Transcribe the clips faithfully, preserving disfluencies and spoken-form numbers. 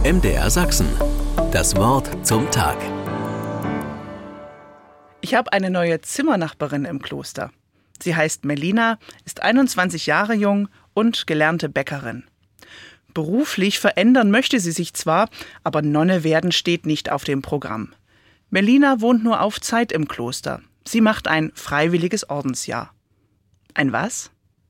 M D R Sachsen. Das Wort zum Tag. Ich habe eine neue Zimmernachbarin im Kloster. Sie heißt Melina, ist einundzwanzig Jahre jung und gelernte Bäckerin. Beruflich verändern möchte sie sich zwar, aber Nonne werden steht nicht auf dem Programm. Melina wohnt nur auf Zeit im Kloster. Sie macht ein freiwilliges Ordensjahr. Ein was?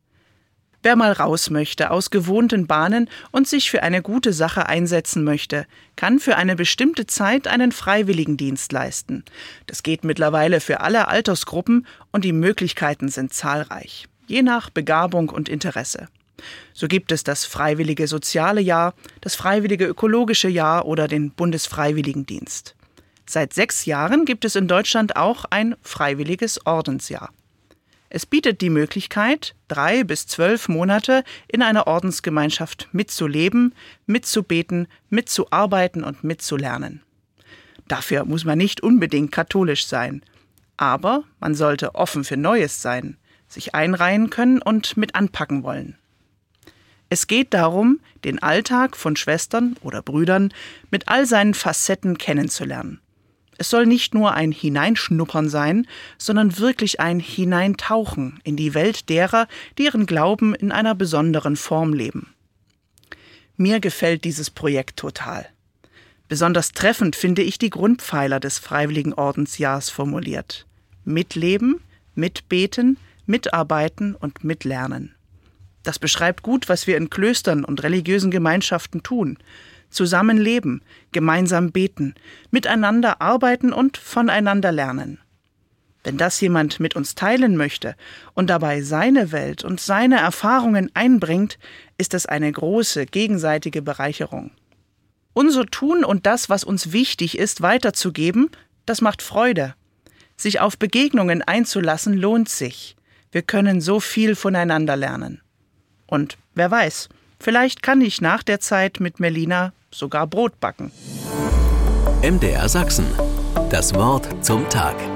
Wer mal raus möchte aus gewohnten Bahnen und sich für eine gute Sache einsetzen möchte, kann für eine bestimmte Zeit einen Freiwilligendienst leisten. Das geht mittlerweile für alle Altersgruppen und die Möglichkeiten sind zahlreich, je nach Begabung und Interesse. So gibt es das Freiwillige Soziale Jahr, das Freiwillige Ökologische Jahr oder den Bundesfreiwilligendienst. Seit sechs Jahren gibt es in Deutschland auch ein Freiwilliges Ordensjahr. Es bietet die Möglichkeit, drei bis zwölf Monate in einer Ordensgemeinschaft mitzuleben, mitzubeten, mitzuarbeiten und mitzulernen. Dafür muss man nicht unbedingt katholisch sein, aber man sollte offen für Neues sein, sich einreihen können und mit anpacken wollen. Es geht darum, den Alltag von Schwestern oder Brüdern mit all seinen Facetten kennenzulernen. Es soll nicht nur ein Hineinschnuppern sein, sondern wirklich ein Hineintauchen in die Welt derer, die ihren Glauben in einer besonderen Form leben. Mir gefällt dieses Projekt total. Besonders treffend finde ich die Grundpfeiler des Freiwilligen Ordensjahrs formuliert. Mitleben, mitbeten, mitarbeiten und mitlernen. Das beschreibt gut, was wir in Klöstern und religiösen Gemeinschaften tun. Zusammenleben, gemeinsam beten, miteinander arbeiten und voneinander lernen. Wenn das jemand mit uns teilen möchte und dabei seine Welt und seine Erfahrungen einbringt, ist es eine große gegenseitige Bereicherung. Unser Tun und das, was uns wichtig ist, weiterzugeben, das macht Freude. Sich auf Begegnungen einzulassen, lohnt sich. Wir können so viel voneinander lernen. Und wer weiß, vielleicht kann ich nach der Zeit mit Melina sogar Brot backen. M D R Sachsen. Das Wort zum Tag.